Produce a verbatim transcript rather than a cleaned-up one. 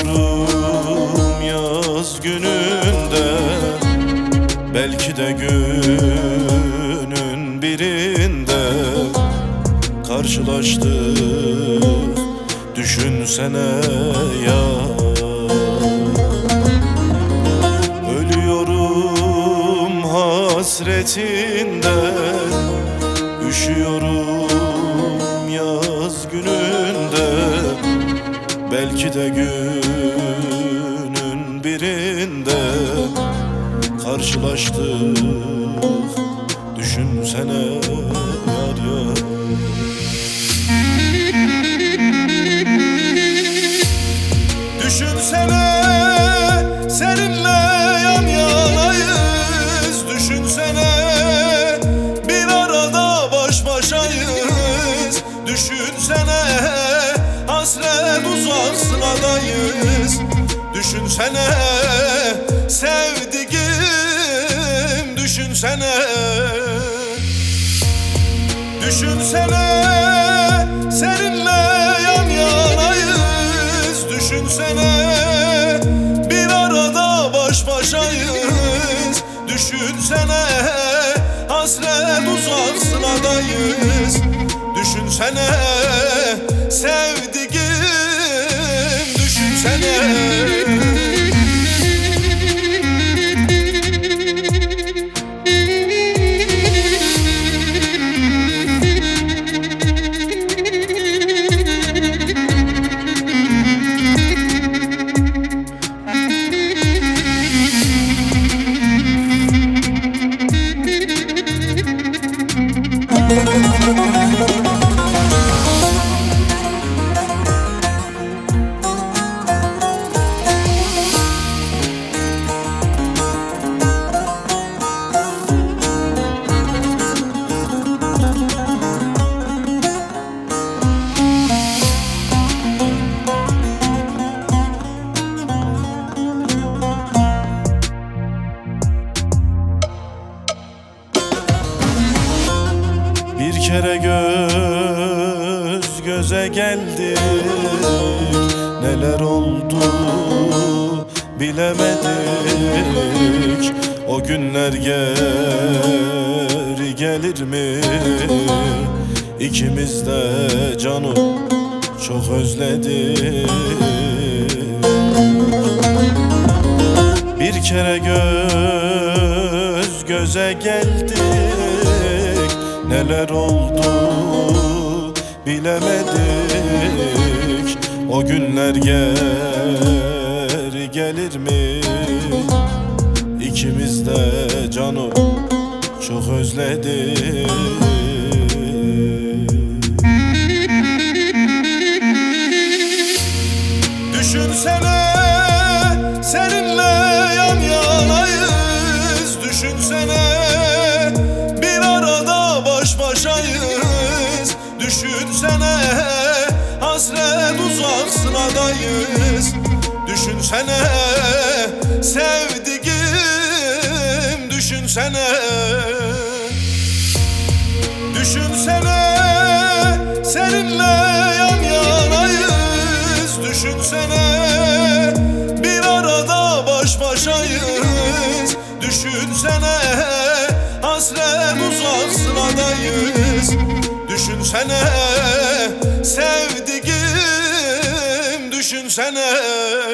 Ölüyorum yaz gününde, belki de günün birinde karşılaştık, düşünsene ya. Ölüyorum hasretinden, üşüyorum yaz gününde, belki de günün birinde karşılaştık, düşünsene yar yar. Düşünsene seninle yan yanayız, düşünsene bir arada baş başayız, düşünsene hasret uzak sıradayız, düşünsene sevdiğim, düşünsene. Düşünsene seninle yan yanayız, düşünsene bir arada baş başayız, düşünsene hasret uzak sıradayız, düşünsene sevdiğim, düşünsene. Bir kere göz göze geldik, neler oldu bilemedik. O günler geri gelir mi? İkimiz de canı çok özledik. Bir kere göz göze geldik, neler oldu bilemedik. O günler geri gelir mi? İkimiz de canı çok özledik. Düşünsene seninle yan yanayız, düşünsene bir arada baş başayız, düşünsene hasret uzak sıradayız, düşünsene sevdiğim, düşünsene. Düşünsene seninle yan yanayız, düşünsene bir arada baş başayız, düşünsene hasret uzak sıradayız, düşünsene sevdiğim, düşünsene.